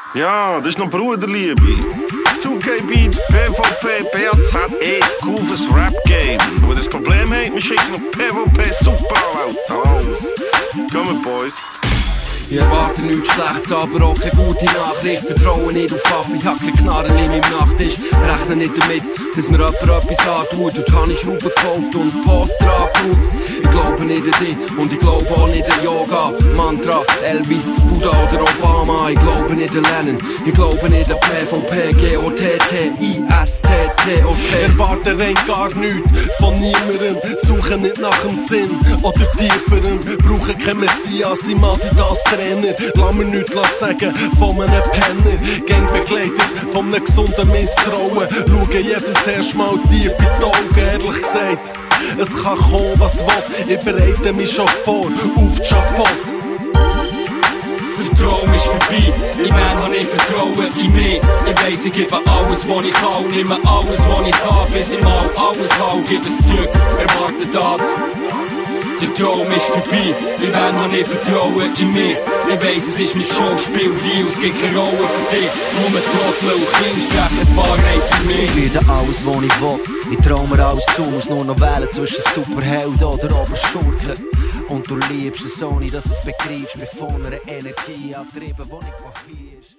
Ja, das ist noch Bruderliebe. 2K Beats, PvP, BAZ, das Kufes Rap-Game. Wo das Problem hat, wir schicken noch PvP Superanwalt aus. Kommen, Boys. Ich erwarte nichts Schlechtes, aber auch keine gute Nachricht. Vertraue nicht auf Waffe, ich hab keine Knarren in meinem Nachttisch. Rechne nicht damit, dass mir jemand etwas antut. Und habe ich Schrauben gekauft und Poster angebaut. Ich glaube nicht an dich und ich glaube auch nicht an Yoga, Mantra, Elvis, Buddha oder Obama. Ich glaube nicht an Lennon, ich glaube nicht an PvP, GOTT, ISTTOT. Erwarte rein gar nichts von niemandem. Suche nicht nach dem Sinn oder tieferem. Brauche kein Messias, im Adidas Trainer. Lass mir nichts sagen von einem Penner. Gang begleitet von einem gesunden Misstrauen. Schaue jedem zuerst mal tief in die Augen. Ehrlich gesagt, es kann kommen, was will. Ich bereite mich schon vor auf die Schafott. Der Traum ist vorbei, ich habe nicht Vertrauen in mich. Ich weiss, ich gebe alles, was ich kann, nehme alles, was ich kann, bis ich mal alles habe, gebe es zurück, erwarte das. Der Traum ist vorbei, ich habe nicht Vertrauen in mich. Ich weiss, es ist mein Showspiel hier, es gibt keine Rolle für dich. Nur Trottel und Kinder sprechen die Wahrheit für mich. Ich werde alles, was ich will, ich trau mir alles zu, muss nur noch wählen zwischen Superhelden oder Oberschurken. Und du liebst es, ohne dass du es begreifst, mit voller Energie antrieben, wo nicht von hier ist.